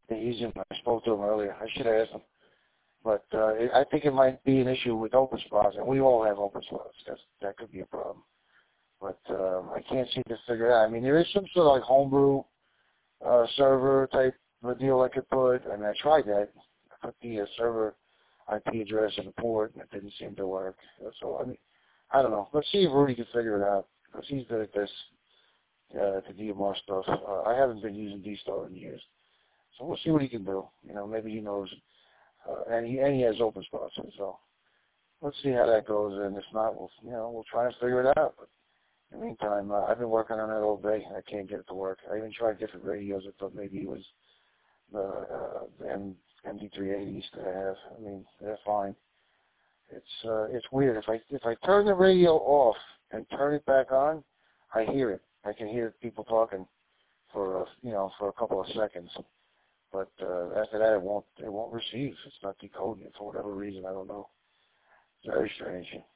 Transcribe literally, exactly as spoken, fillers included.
they're using. I spoke to him earlier. I should have asked him. But uh, it, I think it might be an issue with open spots, and we all have open spots. That's, that could be a problem. But uh, I can't seem to figure it out. I mean, there is some sort of like homebrew uh, server type of a deal I could put, and I tried that. I put the uh, server I P address in the port, and it didn't seem to work. So, I mean, I don't know. Let's see if Rudy can figure it out, because he's good at this, uh, the D M R stuff. Uh, I haven't been using D-Star in years. So we'll see what he can do. You know, maybe he knows. Uh, and, he, and he has open spots. So let's see how that goes. And if not, we'll, you know, we'll try and figure it out. But in the meantime, uh, I've been working on it all day. I can't get it to work. I even tried different radios. I thought maybe it was the, uh, the M D three eighties that I have. I mean, they're fine. It's uh, it's weird. If I if I turn the radio off and turn it back on, I hear it. I can hear people talking for uh, you know for a couple of seconds. But uh, after that, it won't it won't receive. It's not decoding it for whatever reason. I don't know. Very strange.